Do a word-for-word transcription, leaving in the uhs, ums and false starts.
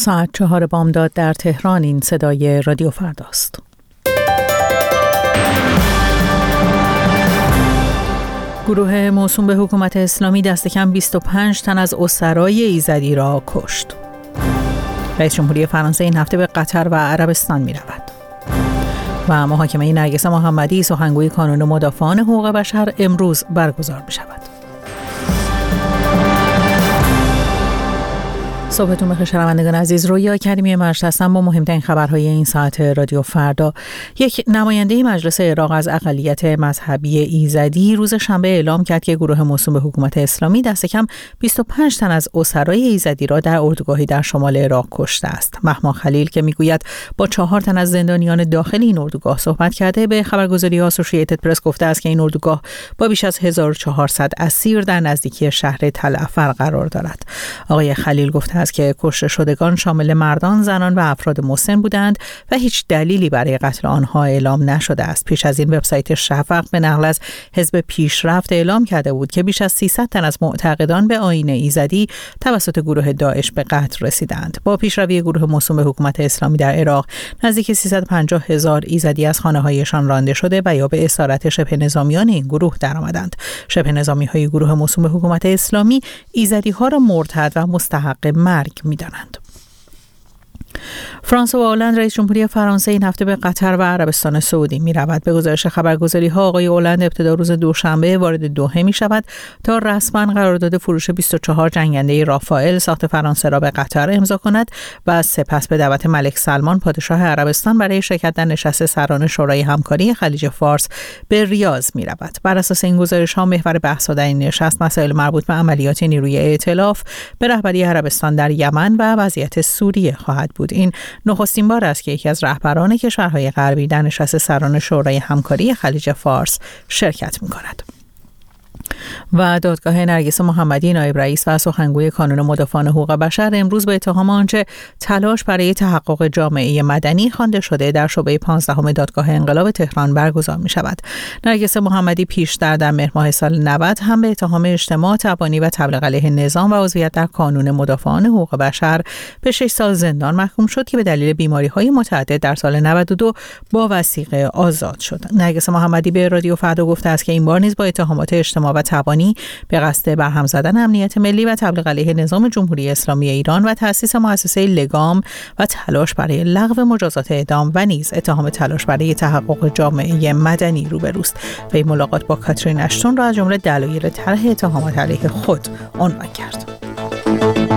ساعت چهار بامداد در تهران. این صدای رادیو فرداست. گروه موسوم به حکومت اسلامی دست کم بیست و پنج تن از اسرای ایزدی را کشت. رئیس جمهوری فرانسه این هفته به قطر و عربستان می رود. و محاکمه نرگس محمدی سخنگوی کانون مدافعان حقوق بشر امروز برگزار می شود. صبحتون بخیر شنوندگان عزیز. رویا کریمی مجلس هستم با مهمترین خبرهای این ساعت رادیو فردا. یک نماینده مجلس عراق از اقلیت مذهبی ایزدی روز شنبه اعلام کرد که گروه موسوم به حکومت اسلامی دست کم بیست و پنج تن از اسرای ایزدی را در اردوگاهی در شمال عراق کشته است. مهما خلیل که میگوید با چهار تن از زندانیان داخل این اردوگاه صحبت کرده، به خبرگزاری آسوشییتد پرس گفته است که این اردوگاه با بیش از هزار و چهارصد اسیر در نزدیکی شهر تل افر قرار دارد. آقای خلیل گفته است که کشته شدگان شامل مردان، زنان و افراد مسن بودند و هیچ دلیلی برای قتل آنها اعلام نشده است. پیش از این وبسایت شفق به نقل از حزب پیشرفت اعلام کرده بود که بیش از سیصد تن از معتقدان به آیین ایزدی توسط گروه داعش به قتل رسیدند. با پیشروی گروه موسوم به حکومت اسلامی در عراق، نزدیک سیصد و پنجاه هزار ایزدی از خانه‌هایشان رانده شده و یا به اسارت شبه نظامیان این گروه درآمدند. شبه نظامی‌های گروه موسوم به حکومت اسلامی ایزدی‌ها را مرتد و مستحق مرگ می‌دانند. فرانسه و هلند رئیس جمهوری فرانسه این هفته به قطر و عربستان سعودی می رود. به گزارش خبرگزاری‌ها آقای هلند ابتدا روز دوشنبه وارد دوحه می شود تا رسما قرارداد فروش بیست و چهار جنگنده رافائل ساخت فرانسه را به قطر امضا کند و سپس به دعوت ملک سلمان پادشاه عربستان برای شرکت در نشست سران شورای همکاری خلیج فارس به ریاض می رود. بر اساس این گزارش‌ها محور بحث‌ها در این نشست مسائل مربوط به عملیات نیروی ائتلاف به رهبری عربستان در یمن و وضعیت سوریه خواهد بود. این نخستین بار است که یکی از رهبران کشورهای غربی در نشست سران شورای همکاری خلیج فارس شرکت می‌کند. و دادگاه نرگس محمدی نایب رئیس و سخنگوی کانون مدافعان حقوق بشر امروز به اتهام آنچه تلاش برای تحقق جامعه مدنی خوانده شده در شعبه پانزدهم دادگاه انقلاب تهران برگزار می شود. نرگس محمدی پیشتر در مهر ماه سال نود هم به اتهام اجتماع تبانی و تبلیغ علیه نظام و عضویت در کانون مدافعان حقوق بشر به شش سال زندان محکوم شد که به دلیل بیماری‌های متعدد در سال نود و دو با وثیقه آزاد شد. نرگس محمدی به رادیو فردا گفته است که این بار نیز با اتهامات اجتماع و تبانی به قصد برهم زدن امنیت ملی و تبلیغ علیه نظام جمهوری اسلامی ایران و تأسیس مؤسسه لگام و تلاش برای لغو مجازات اعدام و نیز اتهام تلاش برای تحقق جامعه مدنی روبروست و این ملاقات با کاترین اشتون را از جمله دلایل طرح اتهامات علیه خود عنوان کرد.